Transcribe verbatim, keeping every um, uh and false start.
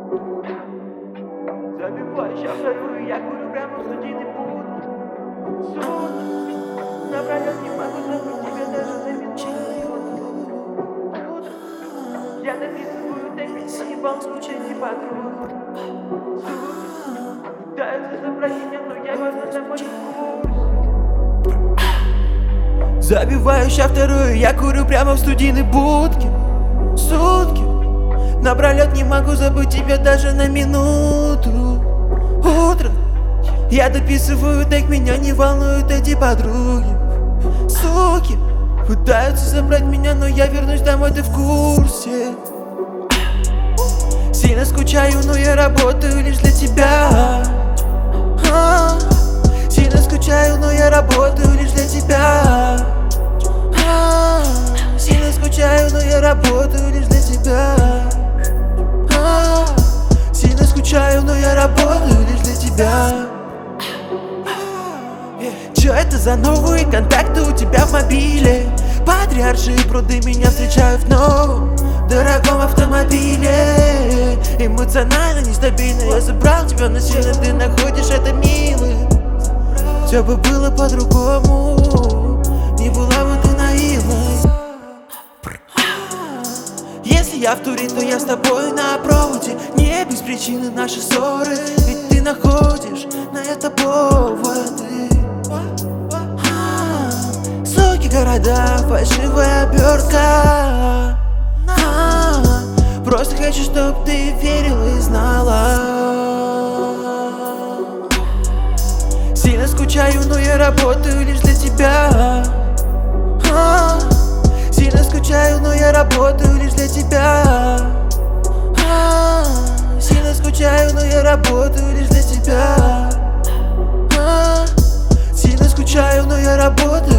Забиваешь вторую, я курю прямо в студийный путь. Суд, напролёт не могу забыть тебя даже на минуту. Утро, я дописываю текст, не волнуйся, не подруг. Суд, пытаются забрать меня, но я возьму домой курс. Забиваешь вторую, я курю прямо в студийной будке. Сутки напролёт не могу забыть тебя даже на минуту. Утро, я дописываю тег, меня не волнуют эти подруги. Суки пытаются забрать меня, но я вернусь домой, ты в курсе. Сильно скучаю, но я работаю лишь для тебя. а, Сильно скучаю, но я работаю лишь для тебя. а, Сильно скучаю, но я работаю лишь для тебя. а, Сильно скучаю, но я работаю лишь для тебя. Чё это за новые контакты у тебя в мобиле? Патриаршие пруды меня встречают в новом дорогом автомобиле. Эмоционально нестабильно, я забрал тебя насильно, ты находишь это милым. Все бы было по-другому, не была бы ты наивной. Если я в туре, то я с тобой на проводе. Не без причины наши ссоры, ведь ты находишь на это поводы. Суки, города, фальшивая обертка. Просто хочу, чтоб ты верила и знала. Сильно скучаю, но я работаю лишь для тебя. Сильно скучаю, но я работаю лишь для тебя. Сильно скучаю, но я работаю лишь для тебя. Сильно скучаю, но я работаю